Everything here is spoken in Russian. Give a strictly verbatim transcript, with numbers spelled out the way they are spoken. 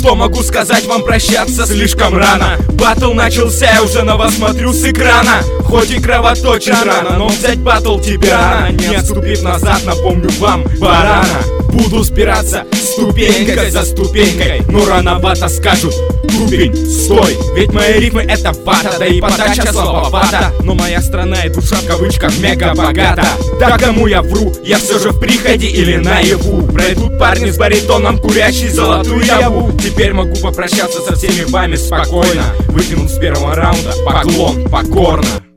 Что могу сказать вам, прощаться слишком рано. Батл начался, я уже на вас смотрю с экрана. Хоть и кровоточит рано, но взять батл тебе рано. Не отступив назад, напомню вам, барана. Буду спираться ступенькой за ступенькой, но рановато скажут: ступень, стой. Ведь мои рифмы это вата, да и подача слабовата. Но моя страна и душа в кавычках мега богата. Да кому я вру, я все же в приходе или наяву. Пройдут парни с баритоном, курящий золотую яву. Теперь могу попрощаться со всеми вами спокойно, выкинув с первого раунда поклон покорно.